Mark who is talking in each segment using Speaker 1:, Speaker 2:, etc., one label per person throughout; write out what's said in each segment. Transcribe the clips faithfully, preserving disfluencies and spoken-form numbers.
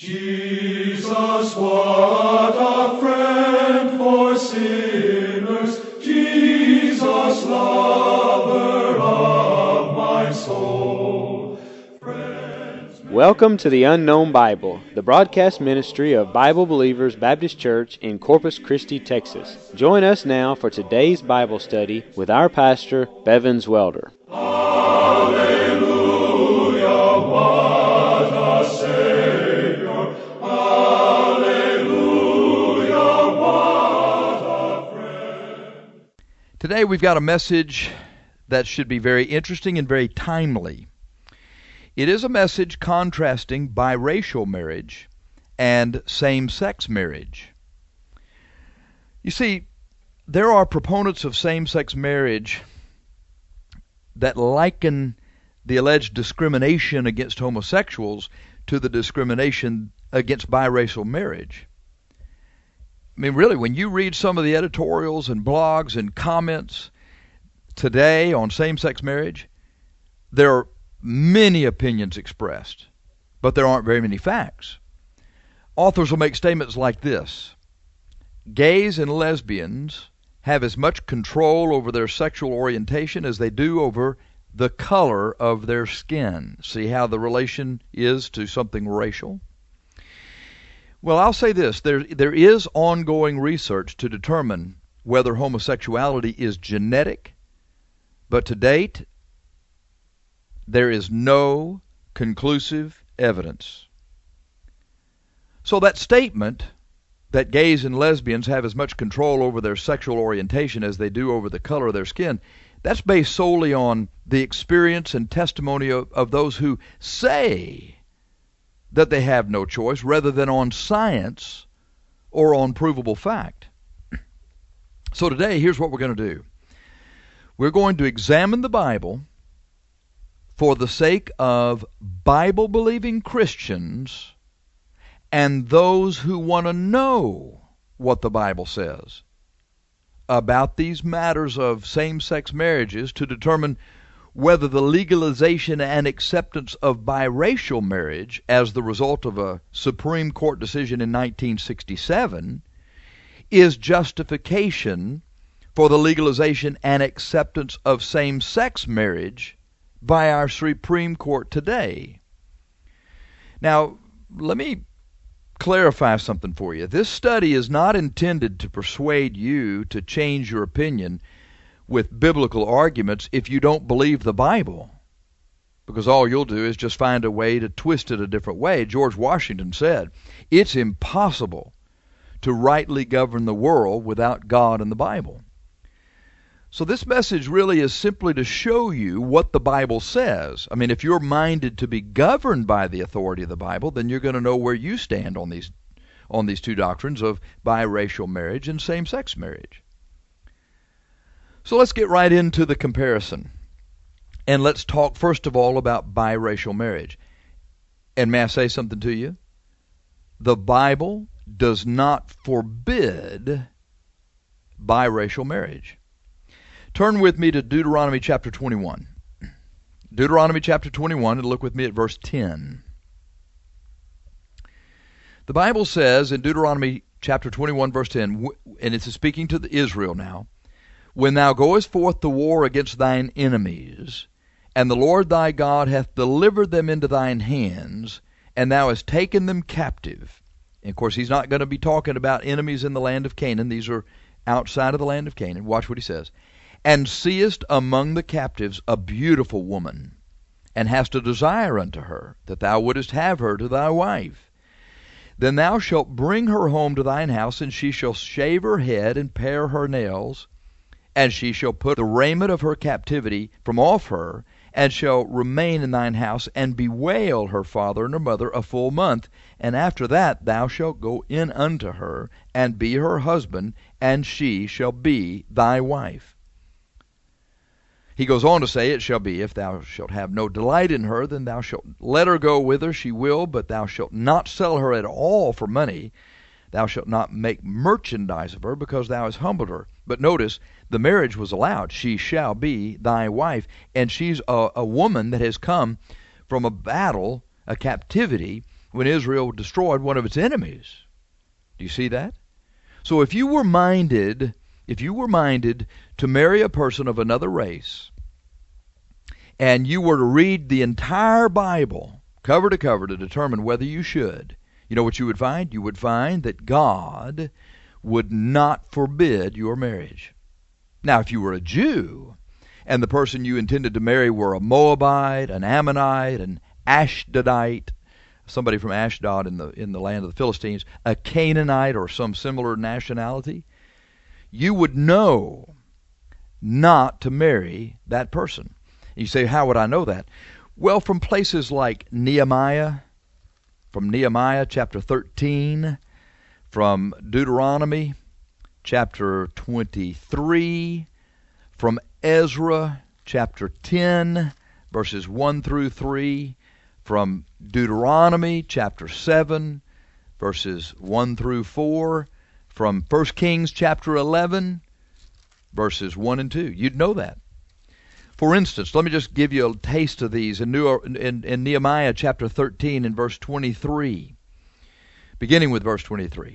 Speaker 1: Jesus, what a friend for sinners, Jesus, lover of my soul. Friends,
Speaker 2: Welcome to the Unknown Bible, the broadcast ministry of Bible Believers Baptist Church in Corpus Christi, Texas. Join us now for today's Bible study with our pastor, Bevins Welder.
Speaker 1: Hallelujah, what a Savior. Hallelujah, what a friend.
Speaker 3: Today we've got a message that should be very interesting and very timely. It is a message contrasting biracial marriage and same-sex marriage. You see, there are proponents of same-sex marriage that liken the alleged discrimination against homosexuals to the discrimination against biracial marriage. I mean, really, when you read some of the editorials and blogs and comments today on same-sex marriage, there are many opinions expressed, but there aren't very many facts. Authors will make statements like this: gays and lesbians have as much control over their sexual orientation as they do over the color of their skin. See how the relation is to something racial? Well, I'll say this. There, there is ongoing research to determine whether homosexuality is genetic, but to date, there is no conclusive evidence. So that statement that gays and lesbians have as much control over their sexual orientation as they do over the color of their skin, that's based solely on the experience and testimony of, of those who say that they have no choice, rather than on science or on provable fact. So today, here's what we're going to do. We're going to examine the Bible for the sake of Bible-believing Christians and those who want to know what the Bible says about these matters of same-sex marriages, to determine whether the legalization and acceptance of biracial marriage as the result of a Supreme Court decision in nineteen sixty-seven is justification for the legalization and acceptance of same-sex marriage by our Supreme Court today. Now, let me clarify something for you. This study is not intended to persuade you to change your opinion with biblical arguments if you don't believe the Bible, because all you'll do is just find a way to twist it a different way. George Washington said, "It's impossible to rightly govern the world without God and the Bible." So this message really is simply to show you what the Bible says. I mean, if you're minded to be governed by the authority of the Bible, then you're going to know where you stand on these on these two doctrines of biracial marriage and same-sex marriage. So let's get right into the comparison. And let's talk first of all about biracial marriage. And may I say something to you? The Bible does not forbid biracial marriage. Turn with me to Deuteronomy chapter twenty-one. Deuteronomy chapter twenty-one, and look with me at verse ten. The Bible says in Deuteronomy chapter twenty-one, verse ten, and it's speaking to the Israel now, "When thou goest forth to war against thine enemies, and the Lord thy God hath delivered them into thine hands, and thou hast taken them captive." And of course, he's not going to be talking about enemies in the land of Canaan. These are outside of the land of Canaan. Watch what he says. "And seest among the captives a beautiful woman, and hast a desire unto her, that thou wouldest have her to thy wife. Then thou shalt bring her home to thine house, and she shall shave her head and pare her nails, and she shall put the raiment of her captivity from off her, and shall remain in thine house, and bewail her father and her mother a full month. And after that thou shalt go in unto her, and be her husband, and she shall be thy wife." He goes on to say, "It shall be, if thou shalt have no delight in her, then thou shalt let her go whither she will, but thou shalt not sell her at all for money. Thou shalt not make merchandise of her, because thou hast humbled her." But notice, the marriage was allowed. She shall be thy wife. And she's a, a woman that has come from a battle, a captivity, when Israel destroyed one of its enemies. Do you see that? So if you were minded, if you were minded to marry a person of another race, and you were to read the entire Bible, cover to cover, to determine whether you should, you know what you would find? You would find that God would not forbid your marriage. Now, if you were a Jew, and the person you intended to marry were a Moabite, an Ammonite, an Ashdodite, somebody from Ashdod in the in the land of the Philistines, a Canaanite or some similar nationality, you would know not to marry that person. You say, how would I know that? Well, from places like Nehemiah, from Nehemiah chapter thirteen, from Deuteronomy chapter twenty-three, from Ezra chapter ten, verses one through three, from Deuteronomy chapter seven, verses one through four, from First Kings chapter eleven, verses one and two. You'd know that. For instance, let me just give you a taste of these in, New, in, in Nehemiah chapter thirteen and verse twenty-three. Beginning with verse twenty-three.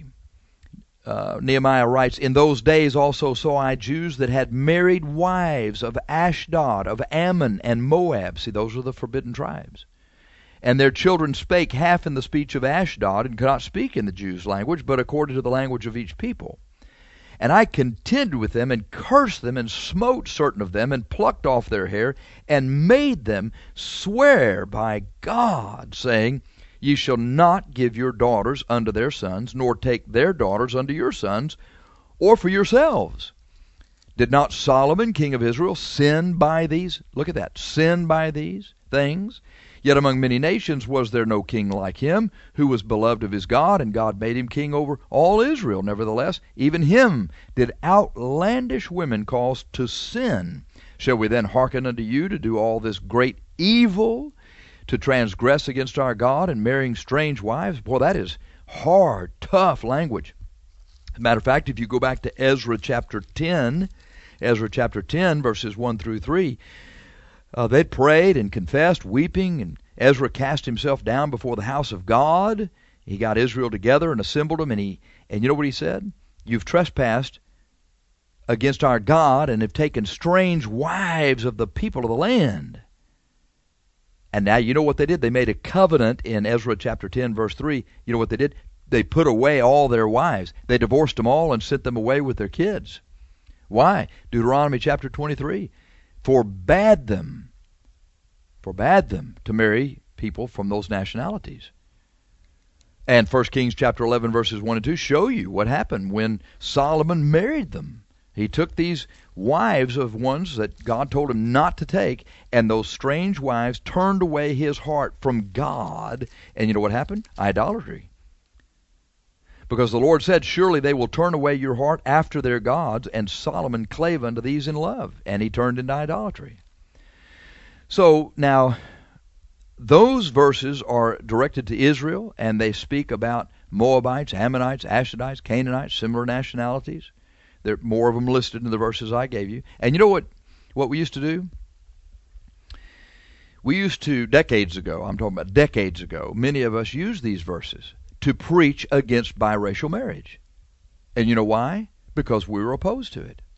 Speaker 3: Uh, Nehemiah writes, "In those days also saw I Jews that had married wives of Ashdod, of Ammon, and Moab." See, those are the forbidden tribes. "And their children spake half in the speech of Ashdod, and could not speak in the Jews' language, but according to the language of each people. And I contended with them, and cursed them, and smote certain of them, and plucked off their hair, and made them swear by God, saying, Ye shall not give your daughters unto their sons, nor take their daughters unto your sons, or for yourselves. Did not Solomon, king of Israel, sin by these?" Look at that. "Sin by these things? Yet among many nations was there no king like him, who was beloved of his God, and God made him king over all Israel. Nevertheless, even him did outlandish women cause to sin. Shall we then hearken unto you to do all this great evil, to transgress against our God, and marrying strange wives?" Boy, that is hard, tough language. As a matter of fact, if you go back to Ezra chapter ten, Ezra chapter ten, verses one through three, uh, they prayed and confessed, weeping, and Ezra cast himself down before the house of God. He got Israel together and assembled them, and he, and you know what he said? "You've trespassed against our God, and have taken strange wives of the people of the land." And now you know what they did? They made a covenant in Ezra chapter ten, verse three. You know what they did? They put away all their wives. They divorced them all and sent them away with their kids. Why? Deuteronomy chapter twenty-three forbade them, forbade them to marry people from those nationalities. And First Kings chapter eleven, verses one and two show you what happened when Solomon married them. He took these wives of ones that God told him not to take, and those strange wives turned away his heart from God. And you know what happened? Idolatry. Because the Lord said, "Surely they will turn away your heart after their gods," and Solomon clave unto these in love, and he turned into idolatry. So now, those verses are directed to Israel, and they speak about Moabites, Ammonites, Ashdodites, Canaanites, similar nationalities. There are more of them listed in the verses I gave you. And you know what, what we used to do? We used to, decades ago, I'm talking about decades ago, many of us used these verses to preach against biracial marriage. And you know why? Because we were opposed to it.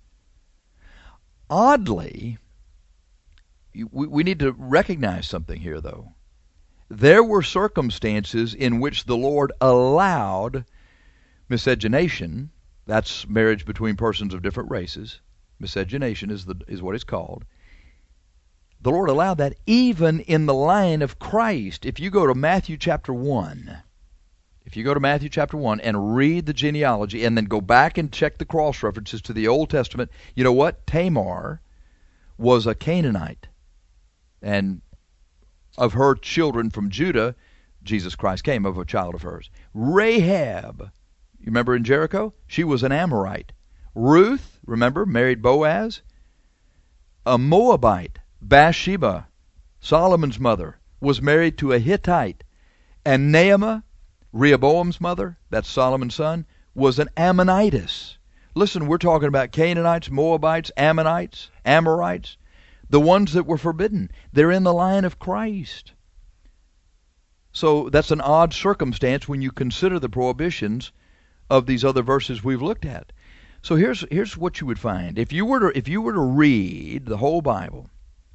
Speaker 3: Oddly, we, we need to recognize something here, though. There were circumstances in which the Lord allowed miscegenation. That's marriage between persons of different races. Miscegenation is the is what it's called. The Lord allowed that even in the line of Christ. If you go to Matthew chapter one, if you go to Matthew chapter one and read the genealogy and then go back and check the cross references to the Old Testament, you know what? Tamar was a Canaanite. And of her children from Judah, Jesus Christ came of a child of hers. Rahab, you remember in Jericho? She was an Amorite. Ruth, remember, married Boaz, a Moabite. Bathsheba, Solomon's mother, was married to a Hittite. And Naamah, Rehoboam's mother, that's Solomon's son, was an Ammonitess. Listen, we're talking about Canaanites, Moabites, Ammonites, Amorites, the ones that were forbidden. They're in the line of Christ. So that's an odd circumstance when you consider the prohibitions of these other verses we've looked at. So here's here's what you would find. If you were to if you were to read the whole Bible,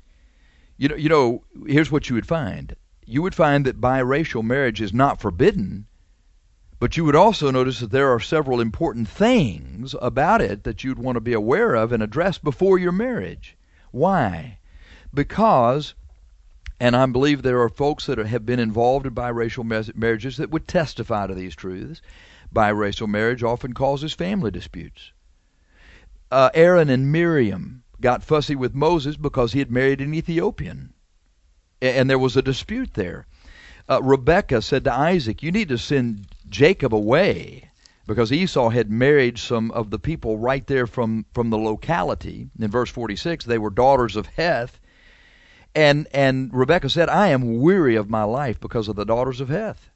Speaker 3: you know you know, here's what you would find. You would find that biracial marriage is not forbidden, but you would also notice that there are several important things about it that you'd want to be aware of and address before your marriage. Why? Because, and I believe there are folks that have been involved in biracial marriages that would testify to these truths, biracial marriage often causes family disputes. Uh, Aaron and Miriam got fussy with Moses because he had married an Ethiopian, and there was a dispute there. Uh, Rebekah said to Isaac, you need to send Jacob away, because Esau had married some of the people right there from, from the locality. In verse forty-six, they were daughters of Heth. And, and Rebekah said, I am weary of my life because of the daughters of Heth.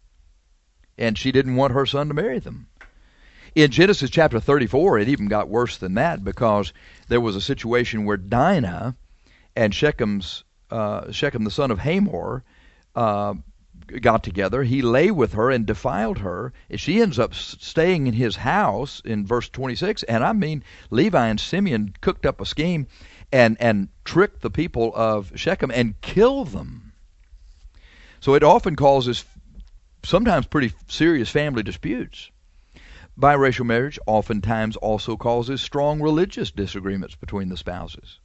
Speaker 3: And she didn't want her son to marry them. In Genesis chapter thirty-four, it even got worse than that, because there was a situation where Dinah and Shechem's, uh, Shechem, the son of Hamor, uh, got together. He lay with her and defiled her. She ends up staying in his house in verse twenty-six. And I mean, Levi and Simeon cooked up a scheme and, and tricked the people of Shechem and killed them. So it often causes sometimes pretty serious family disputes. Biracial marriage oftentimes also causes strong religious disagreements between the spouses.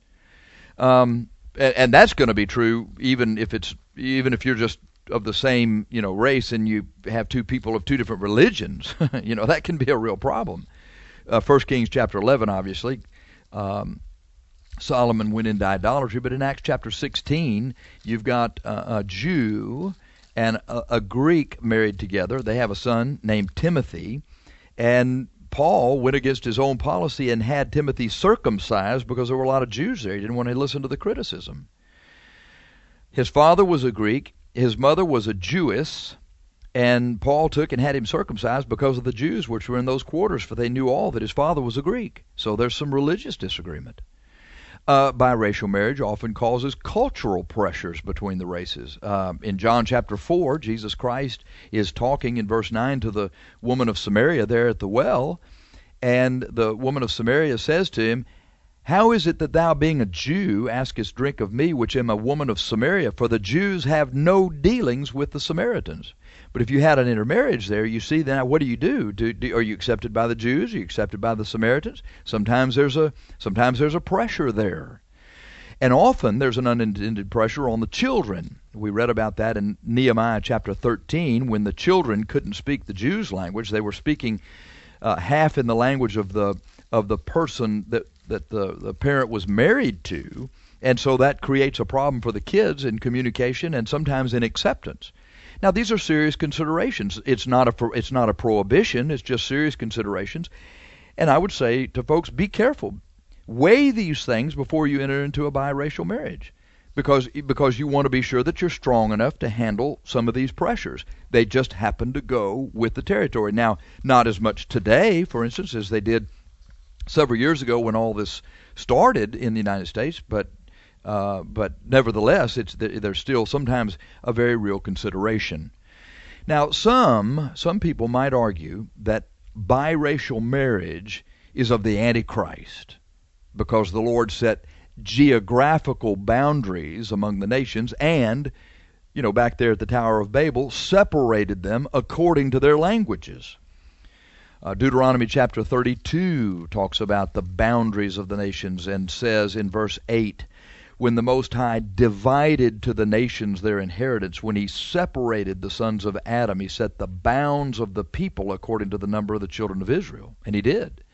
Speaker 3: Um, and, and that's going to be true even if it's even if you're just of the same, you know, race and you have two people of two different religions. You know, that can be a real problem. Uh, First Kings chapter eleven, obviously, um, Solomon went into idolatry, but in Acts chapter sixteen, you've got uh, a Jew and a, a Greek married together. They have a son named Timothy, and Paul went against his own policy and had Timothy circumcised because there were a lot of Jews there. He didn't want to listen to the criticism. His father was a Greek. His mother was a Jewess, and Paul took and had him circumcised because of the Jews which were in those quarters, for they knew all that his father was a Greek. So there's some religious disagreement. Uh, biracial marriage often causes cultural pressures between the races. Uh, in John chapter four, Jesus Christ is talking in verse nine to the woman of Samaria there at the well, and the woman of Samaria says to him, how is it that thou, being a Jew, askest drink of me, which am a woman of Samaria? For the Jews have no dealings with the Samaritans. But if you had an intermarriage there, you see, then what do you do? do, do are you accepted by the Jews? Are you accepted by the Samaritans? Sometimes there's a sometimes there's a pressure there. And often there's an unintended pressure on the children. We read about that in Nehemiah chapter thirteen, when the children couldn't speak the Jews' language. They were speaking uh, half in the language of the of the person that that the, the parent was married to, and so that creates a problem for the kids in communication and sometimes in acceptance. Now, these are serious considerations. It's not a it's not a prohibition. It's just serious considerations. And I would say to folks, be careful. Weigh these things before you enter into a biracial marriage, because because you want to be sure that you're strong enough to handle some of these pressures. They just happen to go with the territory. Now, not as much today, for instance, as they did several years ago when all this started in the United States, but uh, but nevertheless, it's there's still sometimes a very real consideration. Now, some some people might argue that biracial marriage is of the Antichrist, because the Lord set geographical boundaries among the nations and, you know, back there at the Tower of Babel, separated them according to their languages. Uh, Deuteronomy chapter thirty-two talks about the boundaries of the nations and says in verse eight, when the Most High divided to the nations their inheritance, when he separated the sons of Adam, he set the bounds of the people according to the number of the children of Israel. And he did.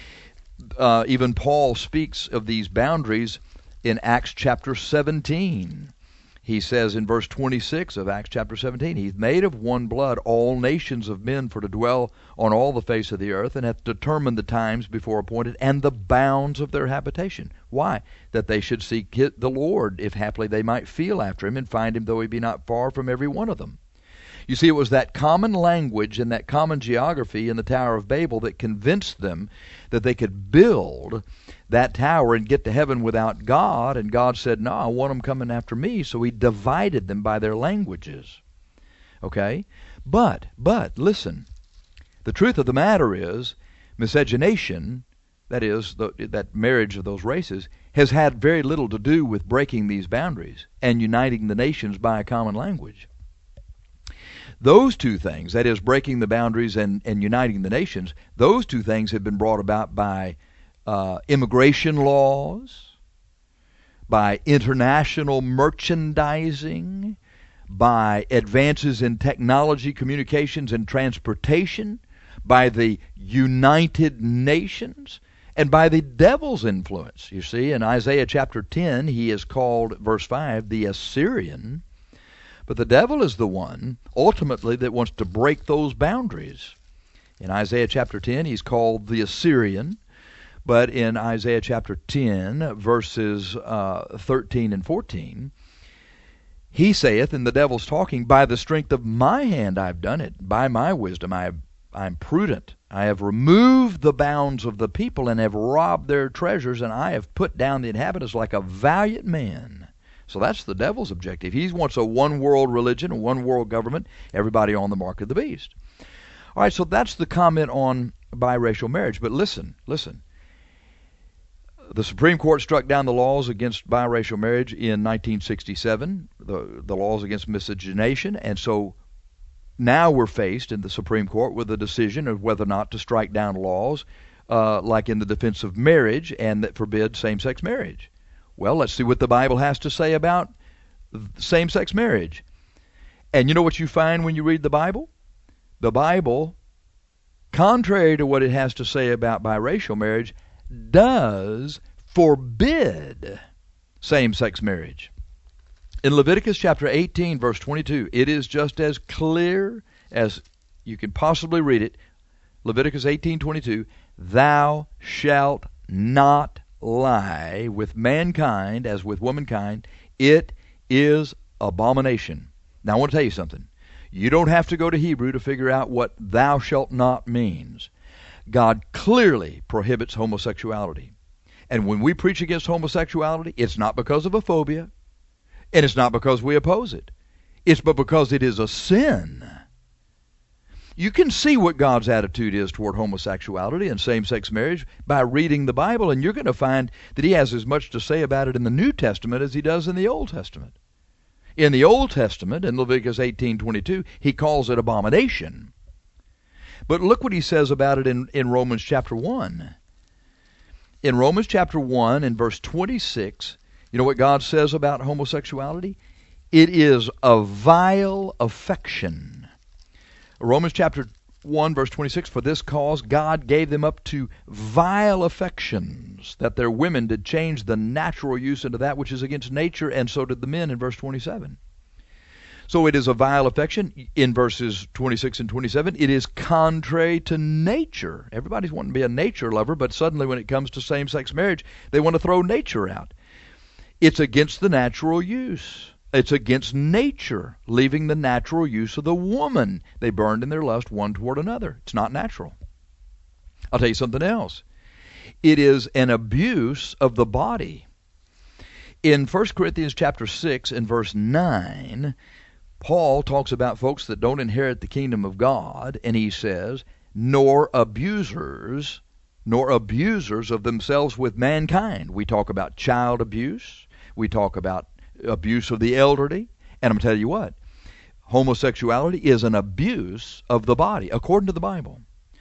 Speaker 3: Uh, even Paul speaks of these boundaries in Acts chapter seventeen. He says in verse twenty-six of Acts chapter seventeen, He's made of one blood all nations of men for to dwell on all the face of the earth, and hath determined the times before appointed, and the bounds of their habitation. Why? That they should seek the Lord, if haply they might feel after him, and find him, though he be not far from every one of them. You see, it was that common language and that common geography in the Tower of Babel that convinced them that they could build that tower and get to heaven without God. And God said, no, I want them coming after me. So he divided them by their languages. Okay? But, but, listen. The truth of the matter is, miscegenation, that is, the, that marriage of those races, has had very little to do with breaking these boundaries and uniting the nations by a common language. Those two things, that is, breaking the boundaries and, and uniting the nations, those two things have been brought about by uh, immigration laws, by international merchandising, by advances in technology, communications, and transportation, by the United Nations, and by the devil's influence. You see, in Isaiah chapter ten, he is called, verse five, the Assyrian. But the devil is the one, ultimately, that wants to break those boundaries. In Isaiah chapter ten, he's called the Assyrian. But in Isaiah chapter ten, verses uh, thirteen and fourteen, he saith, and the devil's talking, by the strength of my hand I've done it. By my wisdom I have, I'm prudent. I have removed the bounds of the people and have robbed their treasures, and I have put down the inhabitants like a valiant man. So that's the devil's objective. He wants a one-world religion, a one-world government, everybody on the mark of the beast. All right, so that's the comment on biracial marriage. But listen, listen. The Supreme Court struck down the laws against biracial marriage in nineteen sixty-seven, the, the laws against miscegenation, and so now we're faced in the Supreme Court with a decision of whether or not to strike down laws uh, like in the defense of marriage and that forbid same-sex marriage. Well, let's see what the Bible has to say about same-sex marriage. And you know what you find when you read the Bible? The Bible, contrary to what it has to say about biracial marriage, does forbid same-sex marriage. In Leviticus chapter eighteen, verse twenty-two, it is just as clear as you can possibly read it. Leviticus eighteen twenty-two, thou shalt not lie with mankind as with womankind. It is abomination. Now I want to tell you something. You don't have to go to Hebrew to figure out what thou shalt not means. God clearly prohibits homosexuality. And when we preach against homosexuality, it's not because of a phobia, and it's not because we oppose it. It's but because it is a sin. You can see what God's attitude is toward homosexuality and same-sex marriage by reading the Bible, and you're going to find that he has as much to say about it in the New Testament as he does in the Old Testament. In the Old Testament, in Leviticus eighteen twenty-two, he calls it abomination. But look what he says about it in, in Romans chapter one. In Romans chapter one, in verse twenty-six, you know what God says about homosexuality? It is a vile affection. Romans chapter one, verse twenty-six, for this cause God gave them up to vile affections, that their women did change the natural use into that which is against nature, and so did the men, in verse twenty-seven. So it is a vile affection. In verses twenty-six and twenty-seven, it is contrary to nature. Everybody's wanting to be a nature lover, but suddenly when it comes to same-sex marriage, they want to throw nature out. It's against the natural use. It's against nature, leaving the natural use of the woman. They burned in their lust one toward another. It's not natural. I'll tell you something else. It is an abuse of the body. In First Corinthians chapter six and verse nine, Paul talks about folks that don't inherit the kingdom of God, and he says, nor abusers, nor abusers of themselves with mankind. We talk about child abuse. We talk about abuse of the elderly. And I'm telling you what, homosexuality is an abuse of the body, according to the Bible.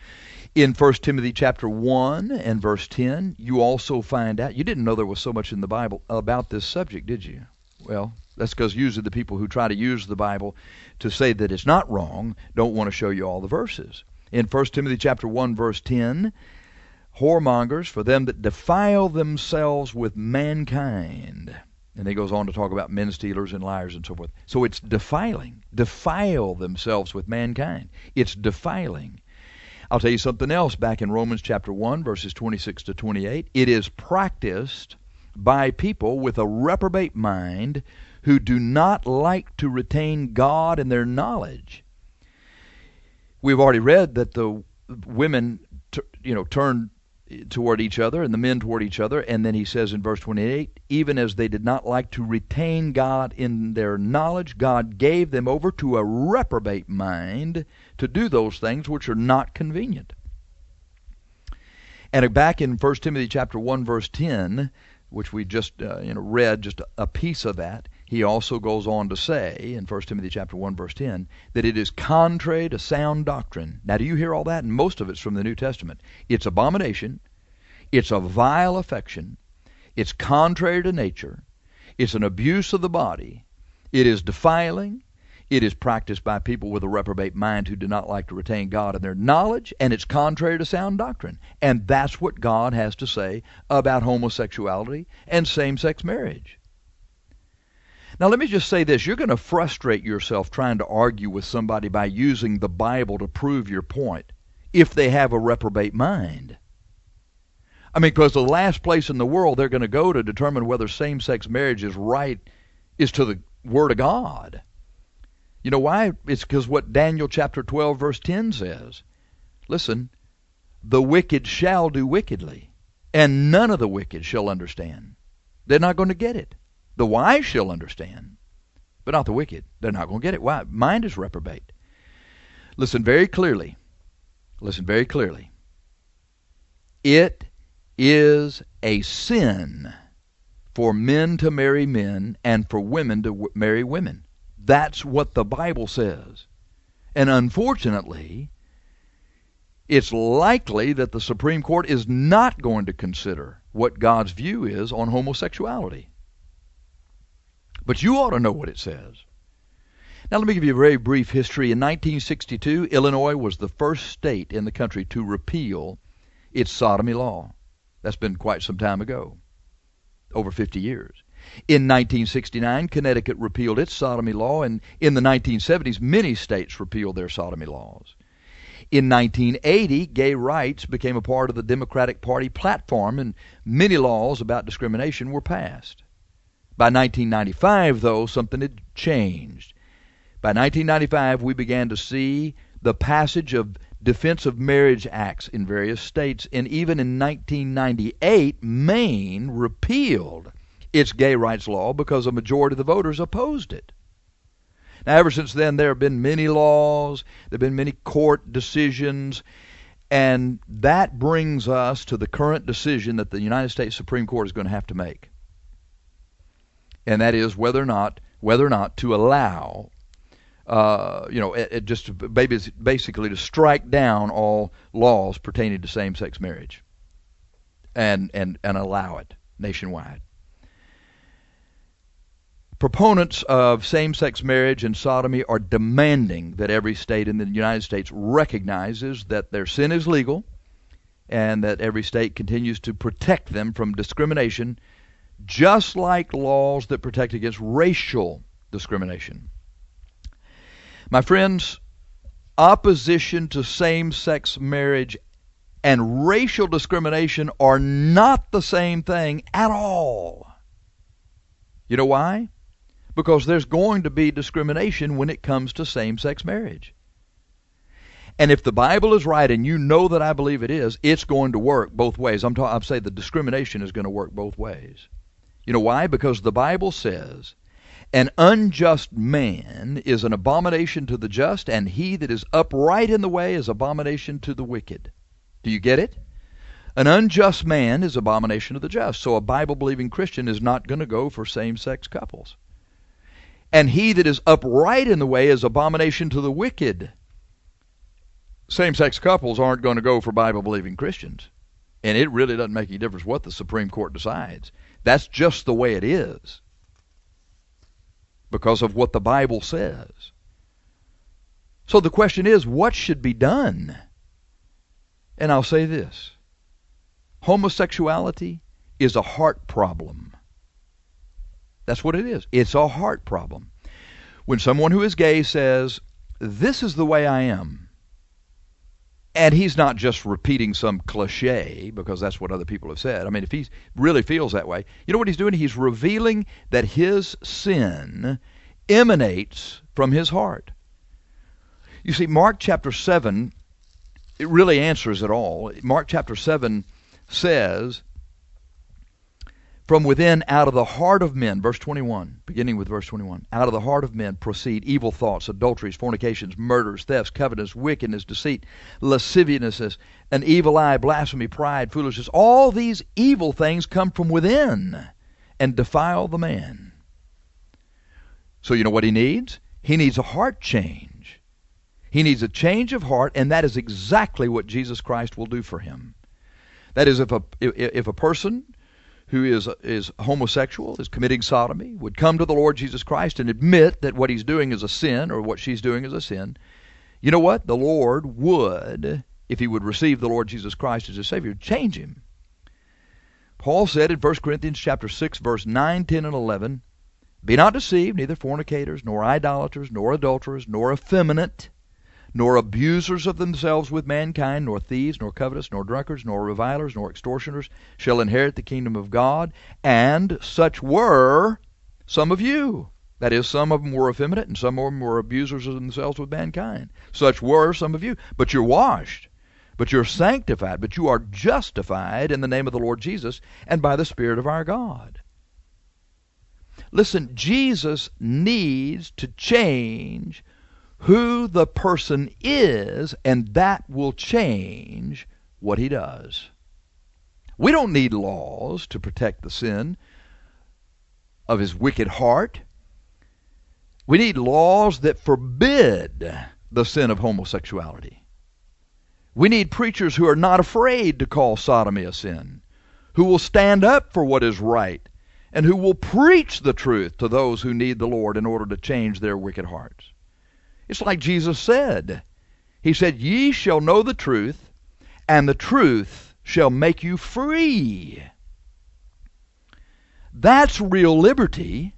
Speaker 3: In First Timothy chapter one and verse ten, you also find out, you didn't know there was so much in the Bible about this subject, did you? Well, that's because usually the people who try to use the Bible to say that it's not wrong don't want to show you all the verses. In First Timothy chapter one, verse ten, whoremongers, for them that defile themselves with mankind. And he goes on to talk about men stealers and liars and so forth. So it's defiling. Defile themselves with mankind. It's defiling. I'll tell you something else. Back in Romans chapter one, verses twenty-six to twenty-eight, it is practiced by people with a reprobate mind who do not like to retain God in their knowledge. We've already read that the women, t- you know, turned toward each other and the men toward each other. And then he says in verse twenty-eight, even as they did not like to retain God in their knowledge, God gave them over to a reprobate mind to do those things which are not convenient. And back in First Timothy chapter one, verse ten, which we just uh, you know read just a piece of that, he also goes on to say in First Timothy chapter one, verse ten, that it is contrary to sound doctrine. Now, do you hear all that? And most of it's from the New Testament. It's abomination. It's a vile affection. It's contrary to nature. It's an abuse of the body. It is defiling. It is practiced by people with a reprobate mind who do not like to retain God in their knowledge, and it's contrary to sound doctrine. And that's what God has to say about homosexuality and same-sex marriage. Now, let me just say this. You're going to frustrate yourself trying to argue with somebody by using the Bible to prove your point if they have a reprobate mind. I mean, because the last place in the world they're going to go to determine whether same-sex marriage is right is to the Word of God. You know why? It's because what Daniel chapter twelve, verse ten says. Listen, the wicked shall do wickedly, and none of the wicked shall understand. They're not going to get it. The wise shall understand, but not the wicked. They're not going to get it. Why? Mind is reprobate. Listen very clearly. Listen very clearly. It is a sin for men to marry men and for women to w- marry women. That's what the Bible says. And unfortunately, it's likely that the Supreme Court is not going to consider what God's view is on homosexuality. But you ought to know what it says. Now let me give you a very brief history. In nineteen sixty-two, Illinois was the first state in the country to repeal its sodomy law. That's been quite some time ago, over fifty years. In nineteen sixty-nine, Connecticut repealed its sodomy law, and in the nineteen seventies, many states repealed their sodomy laws. In nineteen eighty, gay rights became a part of the Democratic Party platform, and many laws about discrimination were passed. By nineteen ninety-five, though, something had changed. By nineteen ninety-five, we began to see the passage of Defense of Marriage Acts in various states, and even in nineteen ninety-eight, Maine repealed its gay rights law because a majority of the voters opposed it. Now, ever since then, there have been many laws, there have been many court decisions, and that brings us to the current decision that the United States Supreme Court is going to have to make. And that is whether or not whether or not to allow, uh, you know, it, it just basically to strike down all laws pertaining to same-sex marriage, and and and allow it nationwide. Proponents of same-sex marriage and sodomy are demanding that every state in the United States recognizes that their sin is legal, and that every state continues to protect them from discrimination, just like laws that protect against racial discrimination. My friends, opposition to same-sex marriage and racial discrimination are not the same thing at all. You know why? Because there's going to be discrimination when it comes to same-sex marriage. And if the Bible is right, and you know that I believe it is, it's going to work both ways. I'm, ta- I'm saying the discrimination is going to work both ways. You know why? Because the Bible says, an unjust man is an abomination to the just, and he that is upright in the way is abomination to the wicked. Do you get it? An unjust man is abomination to the just. So a Bible-believing Christian is not going to go for same-sex couples. And he that is upright in the way is abomination to the wicked. Same-sex couples aren't going to go for Bible-believing Christians. And it really doesn't make any difference what the Supreme Court decides. That's just the way it is, because of what the Bible says. So the question is, what should be done? And I'll say this. Homosexuality is a heart problem. That's what it is. It's a heart problem. When someone who is gay says, this is the way I am, and he's not just repeating some cliche because that's what other people have said. I mean, if he really feels that way, you know what he's doing? He's revealing that his sin emanates from his heart. You see, Mark chapter seven, it really answers it all. Mark chapter seven says, from within, out of the heart of men, verse twenty-one, beginning with verse twenty-one, out of the heart of men proceed evil thoughts, adulteries, fornications, murders, thefts, covetousness, wickedness, deceit, lasciviousness, an evil eye, blasphemy, pride, foolishness. All these evil things come from within and defile the man. So you know what he needs? He needs a heart change. He needs a change of heart, and that is exactly what Jesus Christ will do for him. That is, if a if, if a person who is is homosexual, is committing sodomy, would come to the Lord Jesus Christ and admit that what he's doing is a sin, or what she's doing is a sin, you know what? The Lord would, if he would receive the Lord Jesus Christ as his Savior, change him. Paul said in First Corinthians chapter six, verse nine, ten, and eleven, be not deceived, neither fornicators, nor idolaters, nor adulterers, nor effeminate, nor abusers of themselves with mankind, nor thieves, nor covetous, nor drunkards, nor revilers, nor extortioners shall inherit the kingdom of God. And such were some of you. That is, some of them were effeminate, and some of them were abusers of themselves with mankind. Such were some of you. But you're washed, but you're sanctified, but you are justified in the name of the Lord Jesus and by the Spirit of our God. Listen, Jesus needs to change who the person is, and that will change what he does. We don't need laws to protect the sin of his wicked heart. We need laws that forbid the sin of homosexuality. We need preachers who are not afraid to call sodomy a sin, who will stand up for what is right, and who will preach the truth to those who need the Lord in order to change their wicked hearts. It's like Jesus said. He said, ye shall know the truth, and the truth shall make you free. That's real liberty.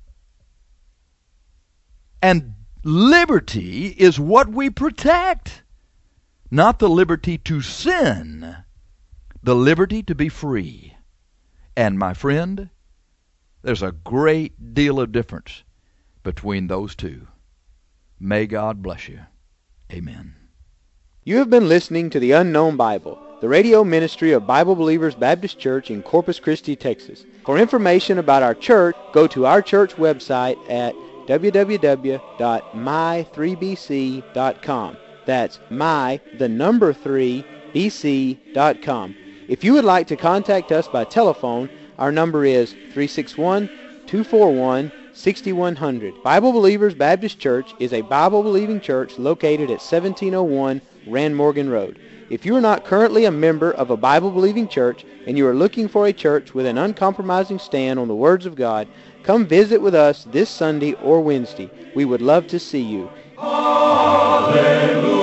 Speaker 3: And liberty is what we protect. Not the liberty to sin, the liberty to be free. And my friend, there's a great deal of difference between those two. May God bless you. Amen.
Speaker 2: You have been listening to The Unknown Bible, the radio ministry of Bible Believers Baptist Church in Corpus Christi, Texas. For information about our church, go to our church website at w w w dot my three b c dot com. That's my, the number three, b c dot com. If you would like to contact us by telephone, our number is three six one, two four one, six one zero zero. Bible Believers Baptist Church is a Bible-believing church located at seventeen oh one Rand Morgan Road. If you are not currently a member of a Bible-believing church and you are looking for a church with an uncompromising stand on the words of God, come visit with us this Sunday or Wednesday. We would love to see you.
Speaker 1: Hallelujah.